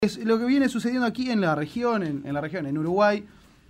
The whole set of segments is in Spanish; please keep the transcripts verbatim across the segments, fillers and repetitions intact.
Es lo que viene sucediendo aquí en la región, en, en la región, en Uruguay,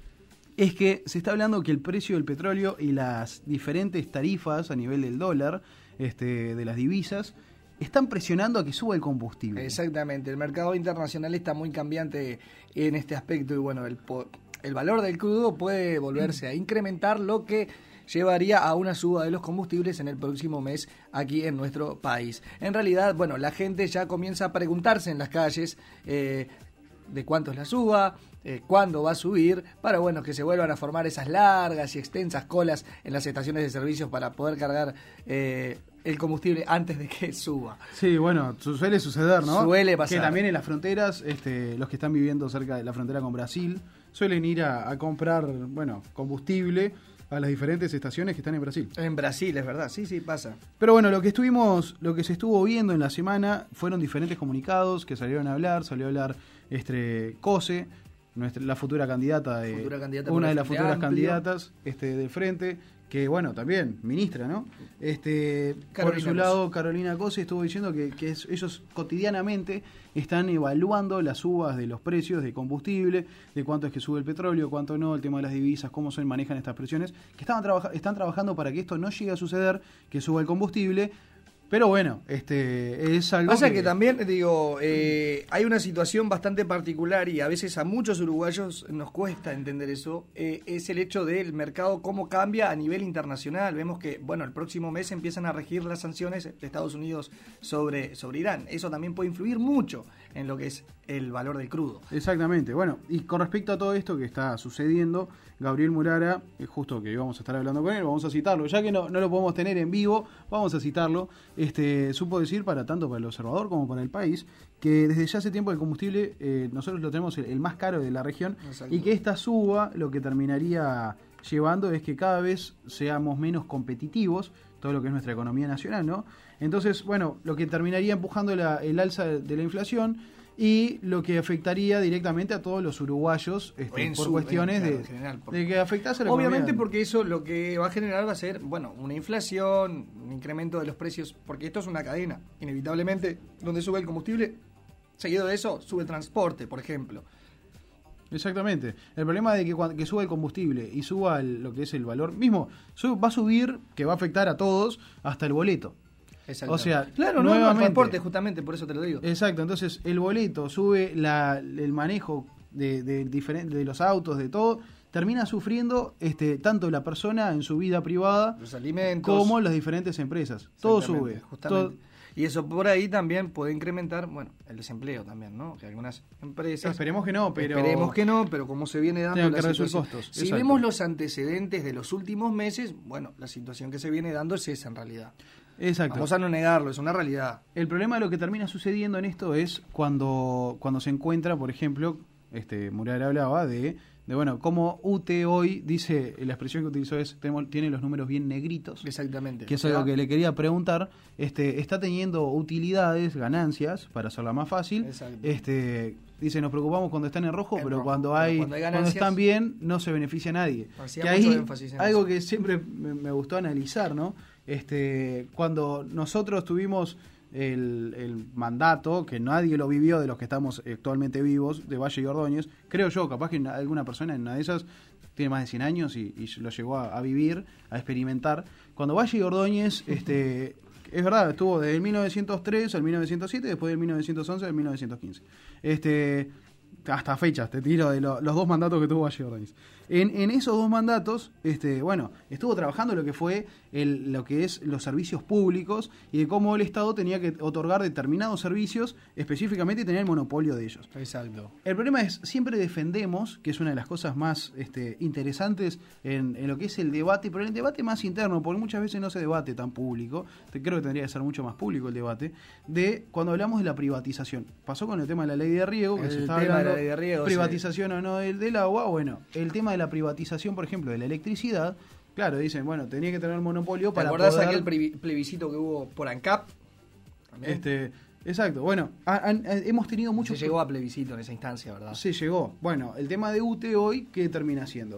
es que se está hablando que el precio del petróleo y las diferentes tarifas a nivel del dólar, este, de las divisas, están presionando a que suba el combustible. Exactamente, el mercado internacional está muy cambiante en este aspecto y bueno, el, el valor del crudo puede volverse a incrementar, lo que llevaría a una suba de los combustibles en el próximo mes aquí en nuestro país. En realidad, bueno, la gente ya comienza a preguntarse en las calles eh, de cuánto es la suba, eh, cuándo va a subir, para bueno que se vuelvan a formar esas largas y extensas colas en las estaciones de servicios para poder cargar eh, el combustible antes de que suba. Sí, bueno, suele suceder, ¿no? Suele pasar. Que también en las fronteras, este, los que están viviendo cerca de la frontera con Brasil, suelen ir a, a comprar, bueno, combustible a las diferentes estaciones que están en Brasil. En Brasil, es verdad, sí, sí, pasa. Pero bueno, lo que estuvimos, lo que se estuvo viendo en la semana fueron diferentes comunicados que salieron a hablar, salió a hablar este COSE, nuestra, la futura candidata de futura candidata una de las Frente futuras Amplio. candidatas este del frente, que bueno, también ministra, ¿no? Este, Carolina por su lado, Carolina Cose estuvo diciendo que, que es, ellos cotidianamente están evaluando las subas de los precios de combustible, de cuánto es que sube el petróleo, cuánto no, el tema de las divisas, cómo se manejan estas presiones, que estaban trabaja, están trabajando para que esto no llegue a suceder, que suba el combustible. Pero bueno, este es algo Pasa que... que también, digo, eh, hay una situación bastante particular y a veces a muchos uruguayos nos cuesta entender eso, eh, es el hecho del mercado, cómo cambia a nivel internacional. Vemos que, bueno, el próximo mes empiezan a regir las sanciones de Estados Unidos sobre, sobre Irán. Eso también puede influir mucho en lo que es el valor del crudo. Exactamente. Bueno, y con respecto a todo esto que está sucediendo, Gabriel Murara, es justo que vamos a estar hablando con él, vamos a citarlo, ya que no, no lo podemos tener en vivo, vamos a citarlo. Este, supo decir, para tanto para el observador como para el país, que desde ya hace tiempo el combustible eh, nosotros lo tenemos el, el más caro de la región. Exacto. Y que esta suba lo que terminaría llevando es que cada vez seamos menos competitivos, todo lo que es nuestra economía nacional, ¿no? Entonces, bueno, lo que terminaría empujando la, el alza de la inflación y lo que afectaría directamente a todos los uruguayos este, por su, cuestiones en, claro, de, general, porque, de que afectase a la obviamente economía. Porque eso lo que va a generar va a ser, bueno, una inflación, un incremento de los precios, porque esto es una cadena, inevitablemente, donde sube el combustible, seguido de eso sube el transporte, por ejemplo. Exactamente. El problema de que, que suba el combustible y suba el, lo que es el valor mismo, va a subir, que va a afectar a todos, hasta el boleto. Exacto. O sea, claro, nuevamente, no el transporte, justamente, por eso te lo digo. Exacto, entonces el boleto sube, la, el manejo de, de, diferente, de los autos, de todo, termina sufriendo este tanto la persona en su vida privada, los alimentos, como las diferentes empresas. Todo sube. Justamente. Todo, y eso por ahí también puede incrementar, bueno, el desempleo también, ¿no? Que algunas empresas... Esperemos que no, pero... Esperemos que no, pero como se viene dando la situación... Costos. Si Exacto. vemos los antecedentes de los últimos meses, bueno, la situación que se viene dando es esa en realidad. Exacto. Vamos a no negarlo, es una realidad. El problema de lo que termina sucediendo en esto es cuando, cuando se encuentra, por ejemplo, este Murara hablaba de... de bueno, como U T E hoy dice, la expresión que utilizó es, tenemos, tiene los números bien negritos. Exactamente. Que es algo que le quería preguntar. Este, está teniendo utilidades, ganancias, para hacerla más fácil. Exacto. Este, dice, nos preocupamos cuando están en rojo, en pero, rojo. Cuando, hay, pero cuando hay cuando están bien, no se beneficia a nadie. Que ahí, algo que siempre me, me gustó analizar, ¿no? Este, cuando nosotros tuvimos El, el mandato, que nadie lo vivió de los que estamos actualmente vivos, de Valle y Ordóñez, creo yo, capaz que alguna persona en una de esas tiene más de cien años y, y lo llegó a, a vivir, a experimentar. Cuando Valle y Ordóñez, este, es verdad, estuvo desde el mil novecientos tres al mil novecientos siete, después del mil novecientos once al mil novecientos quince. Este, hasta fechas, te tiro de lo, los dos mandatos que tuvo Valle y Ordóñez. En, en esos dos mandatos, este, bueno, estuvo trabajando lo que fue el, lo que es los servicios públicos y de cómo el Estado tenía que otorgar determinados servicios específicamente y tenía el monopolio de ellos. Exacto. El problema es, siempre defendemos, que es una de las cosas más este, interesantes en, en lo que es el debate, pero el debate más interno, porque muchas veces no se debate tan público, creo que tendría que ser mucho más público el debate, de cuando hablamos de la privatización. Pasó con el tema de la ley de riego, que el se está tema hablando de la ley de riego, privatización sí. o no del, del agua, bueno, el tema de la privatización, por ejemplo, de la electricidad, claro, dicen, bueno, tenía que tener el monopolio para poder... ¿Te poder... acordás aquel plebiscito que hubo por ANCAP? ¿También? Este, exacto, bueno, han, han, hemos tenido muchos... Se llegó a plebiscito en esa instancia, ¿verdad? Se llegó. Bueno, el tema de U T E hoy, ¿qué termina siendo?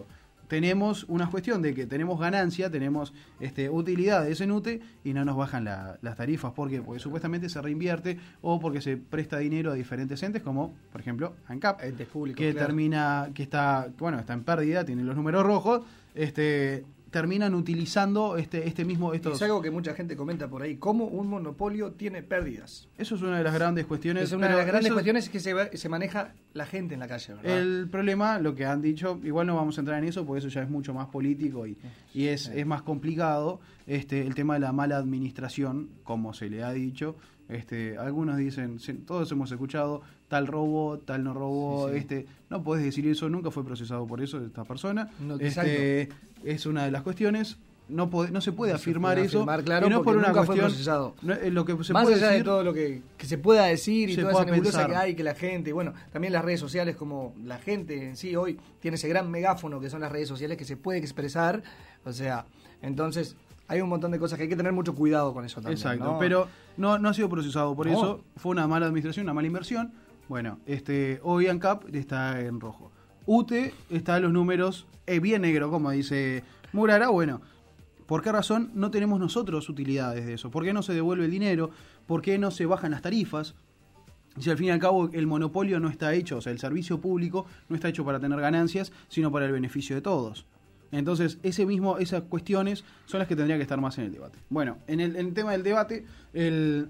tenemos una cuestión de que tenemos ganancia, tenemos este, utilidad de ese N U T E y no nos bajan la, las tarifas. ¿Por qué? Porque supuestamente se reinvierte o porque se presta dinero a diferentes entes, como por ejemplo ANCAP, entes públicos, que claro. termina, que está, bueno, está en pérdida, tiene los números rojos, este terminan utilizando este este mismo estos... Es algo que mucha gente comenta por ahí, cómo un monopolio tiene pérdidas. Eso es una de las grandes cuestiones. Es una de las grandes eso, cuestiones que se, se maneja la gente en la calle, ¿verdad? El problema, lo que han dicho, igual no vamos a entrar en eso, porque eso ya es mucho más político y, y es, sí. es más complicado, este el tema de la mala administración, como se le ha dicho. Este, algunos dicen, todos hemos escuchado, tal robó, tal no robó, sí, sí. este no podés decir eso, nunca fue procesado por eso esta persona. No, este, es una de las cuestiones. No, puede, no se puede no afirmar se puede eso afirmar, claro, y no por una nunca cuestión fue procesado. No, lo que se más puede allá decir, de todo lo que, que se pueda decir y toda esa nebulosa pensar. que hay, que la gente, bueno, también las redes sociales, como la gente en sí hoy tiene ese gran megáfono que son las redes sociales, que se puede expresar, o sea, entonces hay un montón de cosas que hay que tener mucho cuidado con eso también. Exacto, ¿no? pero no, no ha sido procesado por no. eso, fue una mala administración, una mala inversión. Bueno, este hoy ANCAP está en rojo. U T E está en los números eh, bien negro, como dice Murara. Bueno, ¿por qué razón no tenemos nosotros utilidades de eso? ¿Por qué no se devuelve el dinero? ¿Por qué no se bajan las tarifas? Si al fin y al cabo el monopolio no está hecho, o sea, el servicio público no está hecho para tener ganancias, sino para el beneficio de todos. Entonces, ese mismo, esas cuestiones son las que tendrían que estar más en el debate. Bueno, en el, en el tema del debate, el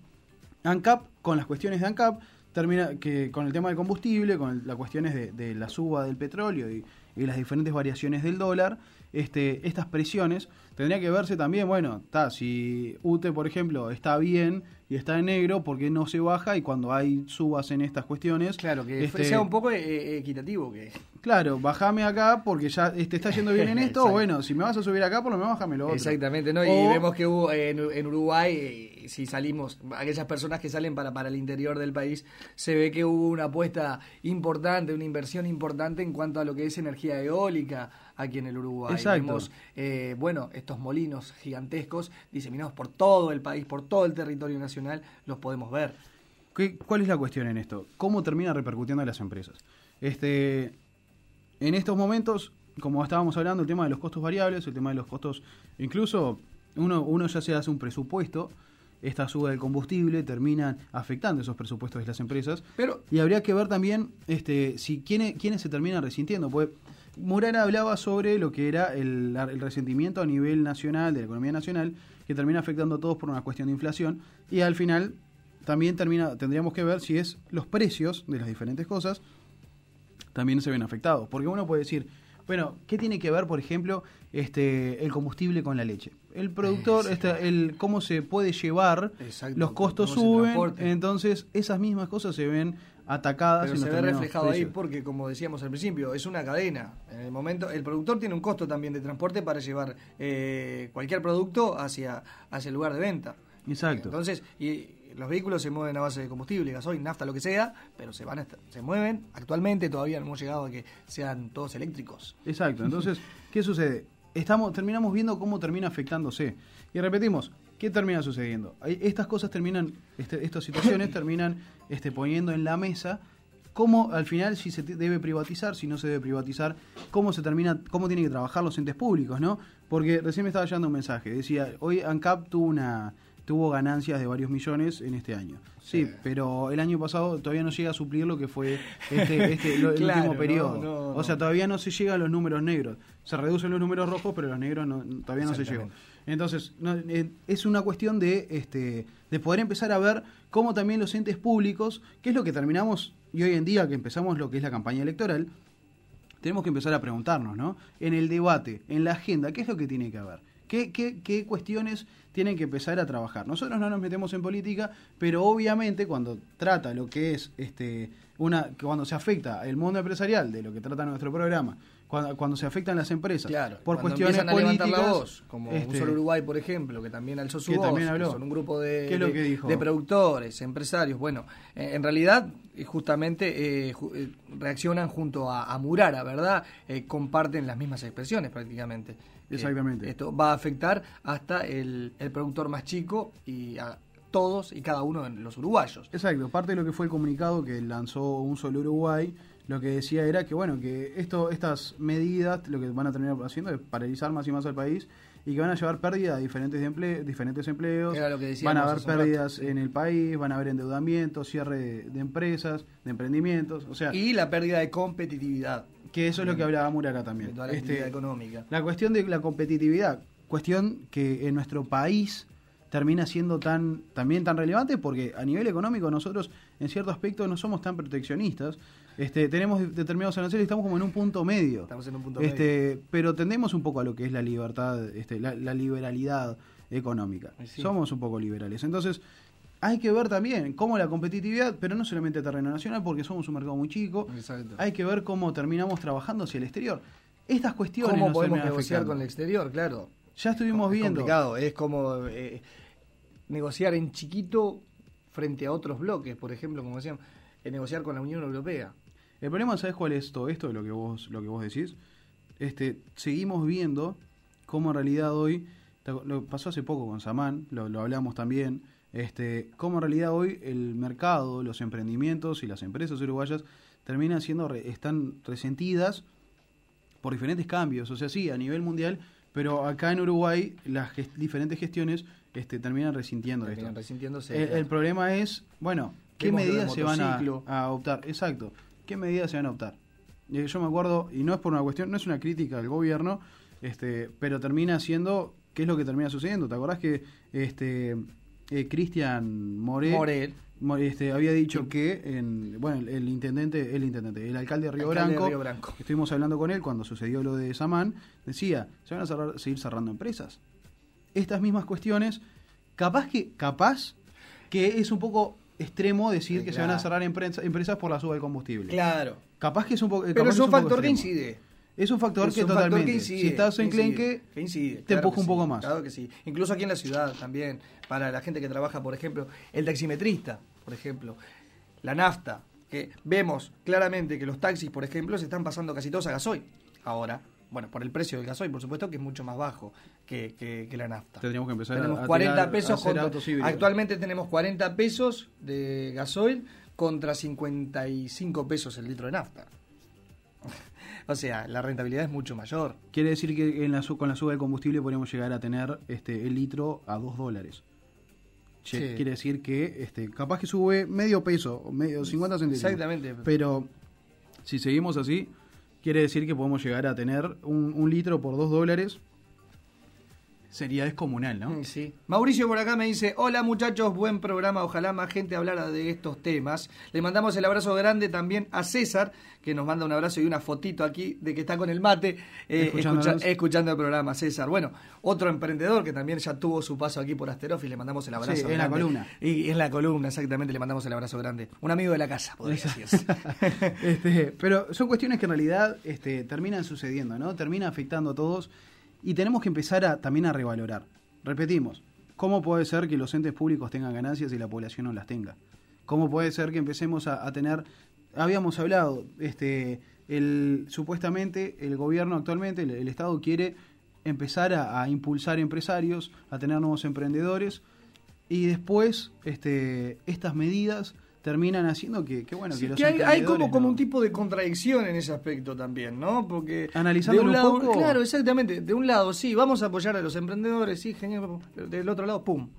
ANCAP, con las cuestiones de ANCAP, termina que con el tema del combustible, con el, las cuestiones de, de la suba del petróleo y, y las diferentes variaciones del dólar, este, estas presiones tendría que verse también, bueno, está, si U T E, por ejemplo, está bien y está en negro, ¿por qué no se baja? Y cuando hay subas en estas cuestiones... Claro, que este, sea un poco eh, equitativo. que Claro, bajame acá porque ya te está yendo bien en esto, bueno, si me vas a subir acá, por lo menos bájame lo otro. Exactamente, ¿no? Y o, vemos que hubo en, en Uruguay, eh, si salimos, aquellas personas que salen para, para el interior del país, se ve que hubo una apuesta importante, una inversión importante en cuanto a lo que es energía eólica aquí en el Uruguay. Exacto. Vemos, eh, bueno, estos molinos gigantescos diseminados por todo el país, por todo el territorio nacional, los podemos ver. ¿Qué, ¿Cuál es la cuestión en esto? ¿Cómo termina repercutiendo en las empresas? Este, en estos momentos, como estábamos hablando, el tema de los costos variables, el tema de los costos, incluso uno, uno ya se hace un presupuesto, esta suba del combustible termina afectando esos presupuestos de las empresas, pero y habría que ver también este, si quiénes, quiénes se terminan resintiendo, pues Murara hablaba sobre lo que era el, el resentimiento a nivel nacional, de la economía nacional, que termina afectando a todos por una cuestión de inflación, y al final también termina tendríamos que ver si es los precios de las diferentes cosas también se ven afectados, porque uno puede decir, bueno, ¿qué tiene que ver, por ejemplo, este el combustible con la leche? El productor, eh, sí. este, el cómo se puede llevar, exacto, los costos suben, entonces esas mismas cosas se ven atacadas. Pero en se los ve reflejado precios. ahí porque, como decíamos al principio, es una cadena. En el momento, el productor tiene un costo también de transporte para llevar eh, cualquier producto hacia, hacia el lugar de venta. Exacto. Entonces, y los vehículos se mueven a base de combustible, gasoil, nafta, lo que sea, pero se van a estar, se mueven. Actualmente todavía no hemos llegado a que sean todos eléctricos. Exacto. Entonces, ¿qué sucede? Estamos, terminamos viendo cómo termina afectándose. Y repetimos, ¿qué termina sucediendo? Estas cosas terminan, este, estas situaciones terminan este, poniendo en la mesa cómo al final si se debe privatizar, si no se debe privatizar, cómo se termina, cómo tienen que trabajar los entes públicos, ¿no? Porque recién me estaba llegando un mensaje, decía, hoy ANCAP tuvo una tuvo ganancias de varios millones en este año. Sí, sí, pero el año pasado todavía no llega a suplir lo que fue este, este lo, el claro, último periodo. No, no, o sea, no. todavía no se llega a los números negros. Se reducen los números rojos, pero los negros no, todavía no se llegó. Entonces, no, eh, es una cuestión de este de poder empezar a ver cómo también los entes públicos, que es lo que terminamos, y hoy en día que empezamos lo que es la campaña electoral, tenemos que empezar a preguntarnos, ¿no? En el debate, en la agenda, ¿qué es lo que tiene que haber? ¿Qué, qué, qué cuestiones tienen que empezar a trabajar? Nosotros no nos metemos en política, pero obviamente cuando trata lo que es este una cuando se afecta el mundo empresarial, de lo que trata nuestro programa, cuando, cuando se afectan las empresas, claro, por cuestiones políticas, la voz, como este, Un Solo Uruguay, por ejemplo, que también alzó su que voz, también habló. Que son un grupo de, ¿Qué es lo que de, dijo? de productores, empresarios. Bueno, eh, en realidad, justamente eh, ju eh, reaccionan junto a, a Murara, ¿verdad? Eh, comparten las mismas expresiones prácticamente. Exactamente. Eh, esto va a afectar hasta el, el productor más chico y a todos y cada uno de los uruguayos. Exacto, parte de lo que fue el comunicado que lanzó Un Solo Uruguay, lo que decía era que, bueno, que esto estas medidas lo que van a terminar haciendo es paralizar más y más al país y que van a llevar pérdida a diferentes, emple diferentes empleos, era lo que van a haber pérdidas rato, sí. en el país, van a haber endeudamiento, cierre de, de empresas, de emprendimientos, o sea... Y la pérdida de competitividad. Que eso es lo que hablaba Mura acá también. De toda la actividad este, económica. La cuestión de la competitividad, cuestión que en nuestro país termina siendo tan también tan relevante porque a nivel económico nosotros en cierto aspecto no somos tan proteccionistas, este tenemos determinados aranceles y estamos como en un punto medio. Estamos en un punto este, medio. Pero tendemos un poco a lo que es la libertad, este, la, la liberalidad económica. Sí. Somos un poco liberales. Entonces, hay que ver también cómo la competitividad, pero no solamente terreno nacional, porque somos un mercado muy chico. Exacto. Hay que ver cómo terminamos trabajando hacia el exterior. Estas cuestiones ¿Cómo nos podemos negociar con el exterior? Claro. Ya estuvimos es viendo. Es complicado, es como eh, negociar en chiquito frente a otros bloques, por ejemplo, como decían, eh, negociar con la Unión Europea. El problema, ¿sabes cuál es todo esto de lo que vos, lo que vos decís? Este, seguimos viendo cómo en realidad hoy, lo pasó hace poco con Samán, lo, lo hablamos también, este, cómo en realidad hoy el mercado, los emprendimientos y las empresas uruguayas terminan siendo, están resentidas por diferentes cambios, o sea, sí, a nivel mundial, pero acá en Uruguay las gest diferentes gestiones este, terminan resintiendo terminan esto. Resintiéndose, el, claro. el problema es, bueno, ¿qué Vemos medidas se van a, a adoptar? Exacto, ¿qué medidas se van a adoptar? Eh, yo me acuerdo, y no es por una cuestión, no es una crítica al gobierno, este, pero termina siendo, ¿qué es lo que termina sucediendo? ¿Te acordás que este eh, Cristian Morel, Morel. Este, había dicho sí. que en, bueno el, el intendente el intendente el alcalde de Río, alcalde Branco, de Río Branco estuvimos hablando con él cuando sucedió lo de Samán, decía se van a cerrar, seguir cerrando empresas, estas mismas cuestiones, capaz que capaz que es un poco extremo decir sí, que claro. se van a cerrar empresas, empresas por la suba del combustible, claro, capaz que es un poco, pero es un, un factor que incide. Es un factor es que un totalmente, factor que incide, si estás en Clenque, que incide, te claro empuja un sí, poco más. Claro que sí. Incluso aquí en la ciudad también, para la gente que trabaja, por ejemplo, el taximetrista, por ejemplo, la nafta, que vemos claramente que los taxis, por ejemplo, se están pasando casi todos a gasoil. Ahora, bueno, por el precio del gasoil, por supuesto, que es mucho más bajo que, que, que la nafta. Tendríamos que empezar tenemos a, a cuarenta tirar, pesos a contra, actualmente tenemos cuarenta pesos de gasoil contra cincuenta y cinco pesos el litro de nafta. O sea, la rentabilidad es mucho mayor. Quiere decir que en la, con la suba del combustible podríamos llegar a tener este el litro a dos dólares. Sí. Quiere decir que este capaz que sube medio peso, medio cincuenta centímetros. Exactamente. Pero si seguimos así, quiere decir que podemos llegar a tener un, un litro por dos dólares. Sería descomunal, ¿no? Sí. Mauricio por acá me dice, hola muchachos, buen programa, ojalá más gente hablara de estos temas. Le mandamos el abrazo grande también a César, que nos manda un abrazo y una fotito aquí de que está con el mate, eh, escucha, escuchando el programa, César. Bueno, otro emprendedor que también ya tuvo su paso aquí por Asterofis, le mandamos el abrazo sí, grande. en la columna. Y en la columna, exactamente, le mandamos el abrazo grande. Un amigo de la casa, podría decirse. este, pero son cuestiones que en realidad este, terminan sucediendo, ¿no? Termina afectando a todos. Y tenemos que empezar a, también a revalorar. Repetimos, ¿cómo puede ser que los entes públicos tengan ganancias y la población no las tenga? ¿Cómo puede ser que empecemos a, a tener... Habíamos hablado, este, el, supuestamente el gobierno actualmente, el, el Estado quiere empezar a, a impulsar empresarios, a tener nuevos emprendedores, y después este, estas medidas terminan haciendo que, que bueno, sí, que los que hay, hay como, no... como un tipo de contradicción en ese aspecto también, ¿no? Porque analizando un, un lado, poco, claro, exactamente, de un lado sí, vamos a apoyar a los emprendedores, sí, genial, del otro lado, pum.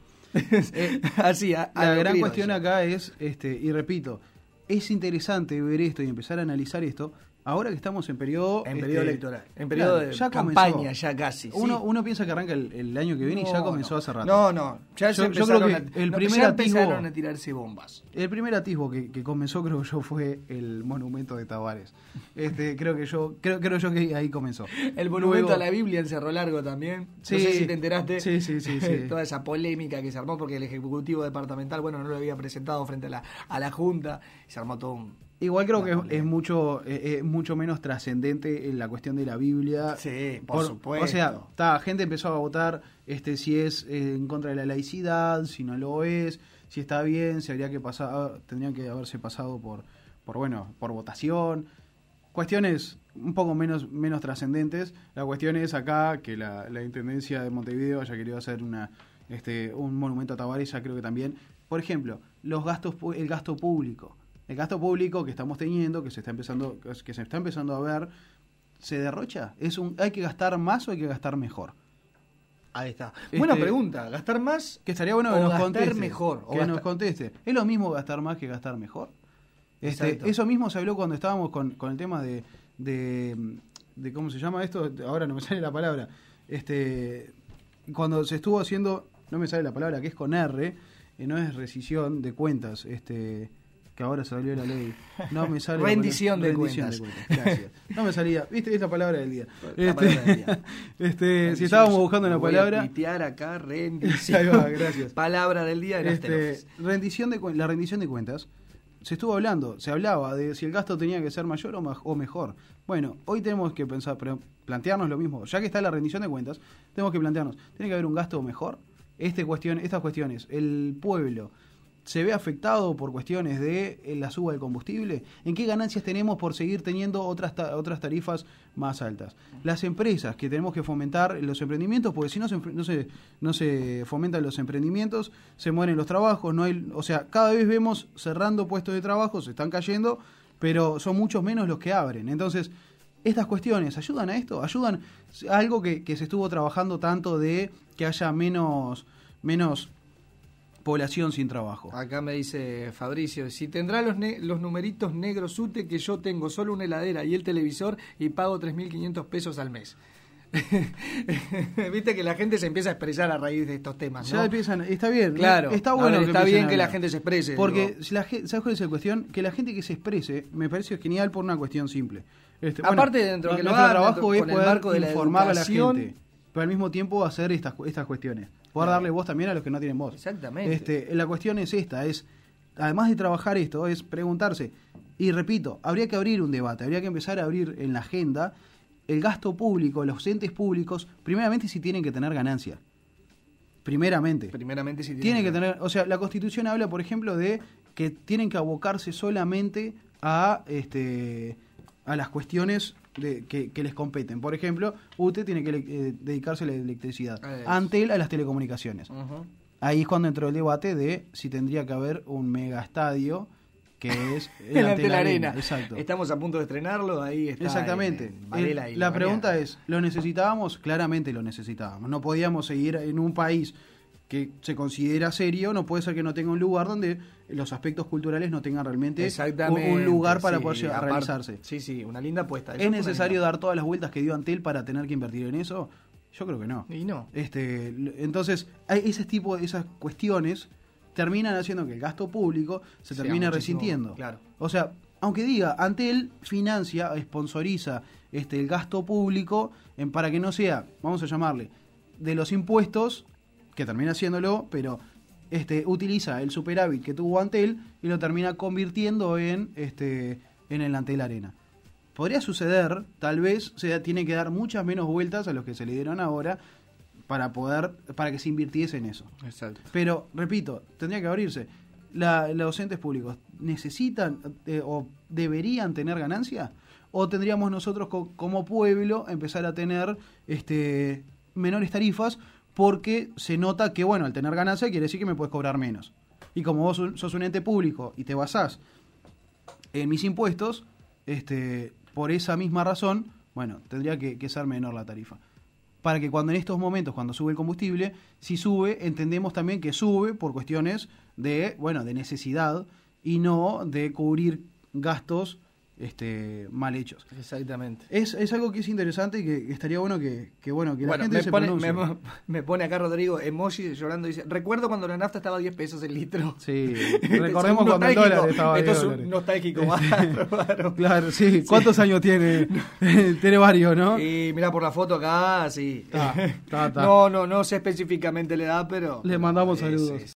eh, Así, a, la a gran cuestión acá es, este, y repito, es interesante ver esto y empezar a analizar esto. Ahora que estamos en periodo... En este, periodo electoral, en periodo claro, de ya campaña, comenzó. ya casi. Uno, sí. uno piensa que arranca el, el año que viene no, y ya comenzó no. hace rato. No, no, ya yo, se yo creo que a, el no, primer ya atisbo, empezaron a tirarse bombas. El primer atisbo que, que comenzó creo yo fue el monumento de Tavares. Este, creo que yo creo, creo yo que ahí comenzó. El monumento Luego, a la Biblia en Cerro Largo también. Sí, no sé si te enteraste. Sí, sí, sí, sí. Toda esa polémica que se armó porque el Ejecutivo Departamental, bueno, no lo había presentado frente a la, a la Junta. Y se armó todo un... Igual creo que es, es mucho es, es mucho menos trascendente en la cuestión de la Biblia. Sí, por, por supuesto. O sea, ta, gente empezó a votar este si es eh, en contra de la laicidad, si no lo es, si está bien, si habría que pasar, tendrían que haberse pasado por por bueno, por votación. Cuestiones un poco menos menos trascendentes. La cuestión es acá que la, la Intendencia de Montevideo haya querido hacer una este un monumento a Tavares, ya creo que también. Por ejemplo, los gastos el gasto público. el gasto público que estamos teniendo, que se está empezando, que se está empezando a ver, ¿se derrocha? ¿Es un, ¿Hay que gastar más o hay que gastar mejor? Ahí está. Buena este, pregunta. ¿Gastar más? Que estaría bueno que nos conteste. Mejor, que nos conteste. ¿Es lo mismo gastar más que gastar mejor? Este, eso mismo se habló cuando estábamos con, con el tema de, de, de... ¿Cómo se llama esto? Ahora no me sale la palabra. Este, cuando se estuvo haciendo... No me sale la palabra, que es con R, eh, no es rescisión de cuentas, este... que ahora salió la ley. No me sale rendición, de, rendición cuentas. de cuentas. Gracias. No me salía. ¿Viste? Es la palabra del día. La este, palabra del día. este, si estábamos buscando una palabra. Voy a pitear acá, rendición. Ahí va, gracias. Palabra del día. Este, rendición de, la rendición de cuentas. Se estuvo hablando, se hablaba de si el gasto tenía que ser mayor o, ma- o mejor. Bueno, hoy tenemos que pensar, pero plantearnos lo mismo. Ya que está la rendición de cuentas, tenemos que plantearnos, ¿tiene que haber un gasto mejor? Este cuestión, estas cuestiones, el pueblo se ve afectado por cuestiones de eh, la suba del combustible. ¿En qué ganancias tenemos por seguir teniendo otras ta- otras tarifas más altas? Las empresas, que tenemos que fomentar los emprendimientos, porque si no se, no se, no se fomentan los emprendimientos, se mueren los trabajos, no hay, o sea, cada vez vemos cerrando puestos de trabajo, se están cayendo, pero son muchos menos los que abren. Entonces, estas cuestiones, ¿ayudan a esto? ¿Ayudan a algo que, que se estuvo trabajando tanto de que haya menos... menos población sin trabajo? Acá me dice Fabricio, si tendrá los, ne- los numeritos negros UTE que yo tengo solo una heladera y el televisor y pago tres mil quinientos pesos al mes. Viste que la gente se empieza a expresar a raíz de estos temas, ¿no? Ya empiezan, está bien, claro, está bueno, ver, que está bien que la la gente se exprese. Porque si la, ¿sabes cuál es la cuestión? Que la gente que se exprese me parece genial por una cuestión simple. Este, Aparte, bueno, dentro que nuestro lo hagan, trabajo dentro, es poder de informar a la educación, gente, pero al mismo tiempo hacer estas estas cuestiones, poder claro. darle voz también a los que no tienen voz. Exactamente. Este, la cuestión es esta, es además de trabajar esto, es preguntarse, y repito, habría que abrir un debate, habría que empezar a abrir en la agenda el gasto público, los entes públicos, primeramente si tienen que tener ganancia. Primeramente. Primeramente si tienen, tienen que tener, o sea, la Constitución habla, por ejemplo, de que tienen que abocarse solamente a este a las cuestiones de, que, que les competen. Por ejemplo, U T E tiene que eh, dedicarse a la electricidad, Antel a las telecomunicaciones. Uh-huh. Ahí es cuando entró el debate de si tendría que haber un mega estadio que es el, el Antel Arena. Exacto. Estamos a punto de estrenarlo, ahí está. Exactamente. En, en Varela el, y la la pregunta mañana. es, ¿lo necesitábamos? Claramente lo necesitábamos. No podíamos seguir en un país que se considera serio, no puede ser que no tenga un lugar donde los aspectos culturales no tengan realmente un, un lugar para sí, poder aparte, realizarse. Sí, sí, una linda apuesta. ¿Es necesario dar todas las vueltas que dio Antel para tener que invertir en eso? Yo creo que no. Y no. Este, entonces, hay ese tipo de esas cuestiones terminan haciendo que el gasto público se sí, termine resintiendo. Claro. O sea, aunque diga, Antel financia, sponsoriza este, el gasto público en, para que no sea, vamos a llamarle, de los impuestos, que termina haciéndolo, pero este, utiliza el superávit que tuvo Antel y lo termina convirtiendo en, este, en el Antel Arena. Podría suceder, tal vez se tiene que dar muchas menos vueltas a los que se le dieron ahora para poder, para que se invirtiese en eso. Exacto. Pero, repito, tendría que abrirse. La, los entes públicos necesitan eh, o deberían tener ganancia, o tendríamos nosotros co- como pueblo empezar a tener este menores tarifas, porque se nota que, bueno, al tener ganancia quiere decir que me puedes cobrar menos. Y como vos sos un ente público y te basás en mis impuestos, este, por esa misma razón, bueno, tendría que, que ser menor la tarifa. Para que cuando en estos momentos, cuando sube el combustible, si sube, entendemos también que sube por cuestiones de, bueno, de necesidad y no de cubrir gastos este, mal hechos. Exactamente. Es, es algo que es interesante y que estaría bueno que, que bueno que bueno, la gente me se pone, pronuncie. Me, me pone acá Rodrigo emoji llorando y dice, recuerdo cuando la nafta estaba a diez pesos el litro. Sí, recordemos cuando el dólar estaba a diez Esto dólares. Es un nostálgico bárbaro. Claro, sí. ¿Cuántos sí. años tiene? Tiene varios, ¿no? Y mira por la foto acá, sí. Ta, ta, ta. No, no, no sé específicamente la edad, pero... Le mandamos es, saludos. Es,